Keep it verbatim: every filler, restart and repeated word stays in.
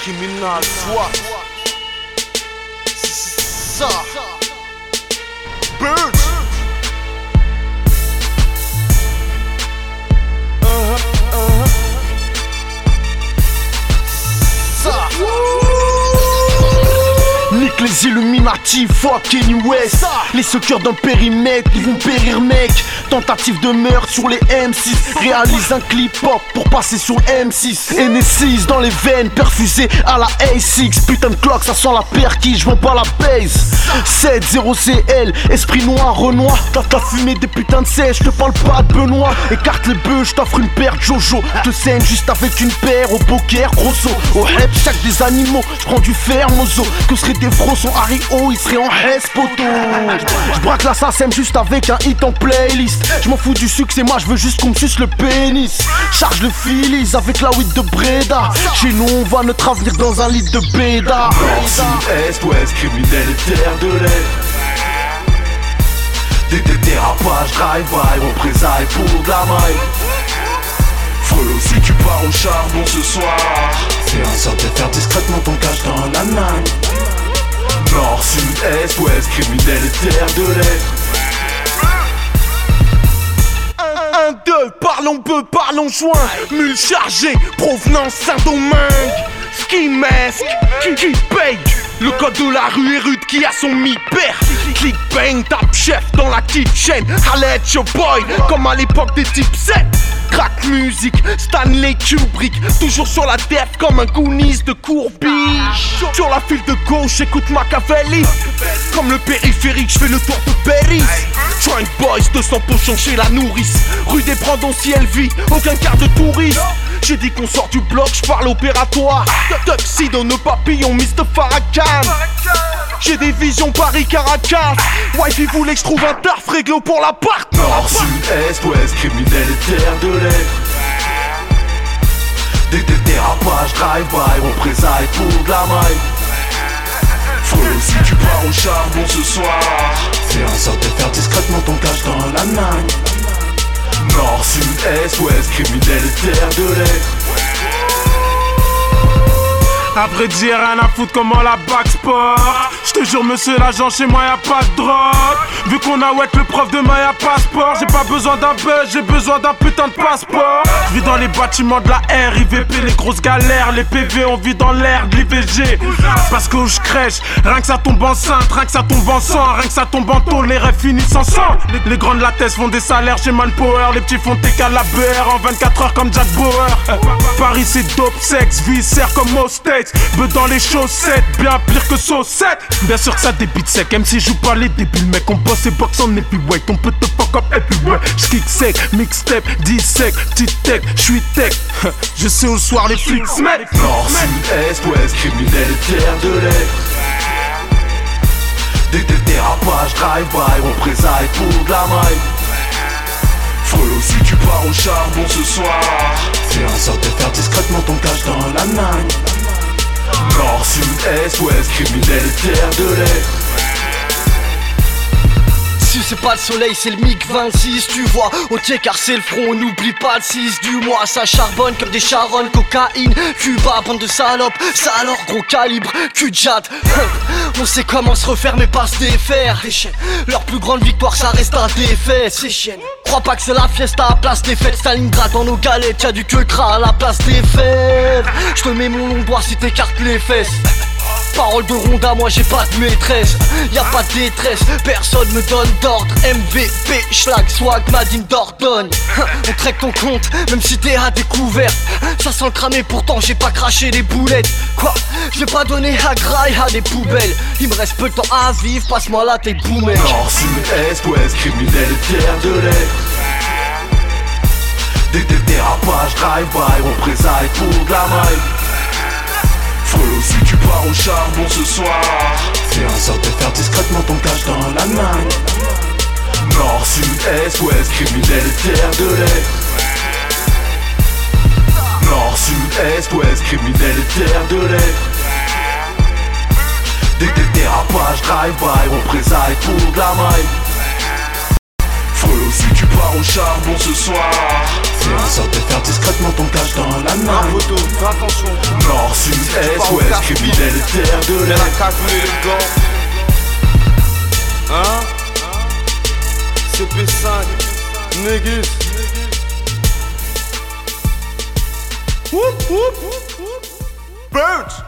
criminal, soit. C'est ça. Birds. Uh-huh, uh-huh. Ça. Nique les Illuminati, fuck Kanye West. Les suckers dans le périmètre, ils vont périr mec. Tentative de meurtre sur les M six. Réalise un clip pop pour passer sur M six. N S six dans les veines, perfusé à la A six. Putain de clock, ça sent la perquise, j'vends pas la base. sept zéro C L, esprit noir, Renoir. T'as t'as fumé des putains de sèches, je te parle pas de Benoît. Écarte les bœufs, j't'offre une paire Jojo. Te saigne juste avec une paire au poker, grosso. Au hep, chaque des animaux, j'prends du fer, mozo. Que serait des fros, son Harry O, il serait en Hess, poto. J'braque l'assassin juste avec un hit en playlist. Je m'en fous du succès, moi je veux juste qu'on me suce le pénis. Charge le filis avec la weed de Breda. Chez nous on voit notre avenir dans un lit de Béda. Nord, sud, est, ouest, criminel et terre de l'air. Des dérapages, drive-by, représailles pour de la maille. Frelot si tu pars au charbon ce soir. Fais en sorte de faire discrètement ton cash dans la main. Nord, sud, est, ouest, criminel et terre de l'air. Un, deux, parlons peu, parlons joint. Mule chargée, provenance Saint-Domingue. Ski mask, qui, qui paye. Le code de la rue est rude qui a son mi-père. Click bang, tape chef dans la kitchen. Allez your boy, comme à l'époque des types sept. Crack musique, Stanley Kubrick. Toujours sur la def comme un Goonies de Courbiche. Sur la file de gauche, j'écoute Machiavelli. Comme le périphérique, je fais le tour de Paris. Joint boys, deux cents pochons chez la nourrice. Rue des Brandons si elle vit, aucun quart de touriste. J'ai dit qu'on sort du bloc, j'parle opératoire. Tuxedo, nos papillons, mister Farrakhan. J'ai des visions Paris-Caracas. Wifey voulait que j'trouve un taf réglo pour l'appart. Nord, sud, est, ouest, criminel et terre de l'air. Des dérapages, drive-by, représailles pour de la maille. Frelot si tu pars au charbon ce soir. Fais en sorte de faire discrètement ton cash dans la main. Nord, sud, est, ouest, criminel et terre de l'air. Après dire rien à foutre comment la bac sport. J'te jure monsieur l'agent chez moi y'a pas de drogue. Vu qu'on a ouais le prof demain y'a passeport. J'ai pas besoin d'un buzz, j'ai besoin d'un putain de passeport. J'vis dans les bâtiments de la R I V P, les grosses galères, les P V on vit dans l'air de l'I V G. Parce que où j'crèche, rien que ça tombe enceinte, rien que ça tombe en sang, rien que ça tombe en tôle, les rêves finissent en sang. Les, les grandes lattesses font des salaires chez Manpower, les petits font T K la B R en vingt-quatre heures comme Jack Bauer. Paris c'est dope, sexe, viscère comme aux States. Beu dans les chaussettes, bien pire que saucette. Bien sûr que ça débite sec, M C joue pas les débiles. Mec on bosse et boxe en heavyweight. On peut te fuck up et puis ouais. J'kick sec, mixtape, dix-sec, petite tech, j'suis tech. Je sais où le soir les flics se mettent. Nord, sud, est, ouest, criminel et terre de l'air. Des dérapages, drive-by, représailles pour de la maille. Frelot si tu pars au charbon ce soir. Fais en sorte de faire discrètement ton cash dans la main. Nord, sud, est, ouest, criminel et terre de l'air. Si c'est pas le soleil, c'est le MiG vingt-six, tu vois. On tient car c'est le front, on n'oublie pas le six du mois. Ça charbonne comme des charonnes, cocaïne, Cuba, bande de salopes, ça alors gros calibre, cul de jatte. On sait comment se refaire mais pas se défaire. Leur plus grande victoire ça reste un défaite. C'est chienne. Crois pas que c'est la fiesta à place des fêtes. Stalingrad dans nos galettes, y'a du queue gras à la place des fèves. J'te mets mon long doigt si t'écartes les fesses. Parole de ronda, moi j'ai pas de maîtresse. Y'a pas de détresse, personne me donne d'ordre. M V P, schlag, swag, Madine Dordogne. On traque ton compte, même si t'es à découvert. Ça sent le cramé, pourtant j'ai pas craché les boulettes. Quoi, je vais pas donner à graille à des poubelles. Il me reste peu de temps à vivre, passe-moi là tes boumets. Nord, sud, est, ouest, criminel et terre de l'air. Des dérapages, drive-by, représailles pour de la maille. Frelot si tu pars au charbon ce soir. Fais en sorte de faire discrètement ton cash dans la main. Nord, sud, est, ouest, criminel et terre de l'air. Nord, sud, est, ouest, criminel et terre de l'air. Des dérapages, drive-by, représailles pour de la maille. Frelot si tu pars au charbon ce soir. Fais en sorte de faire discrètement ton cache dans la main. Un photo, fais attention. Nord, sud, est, West, criminel et terre de l'air. La calculé les gants. Hein? C P cinq, Négus. Whoop whoop. Birds.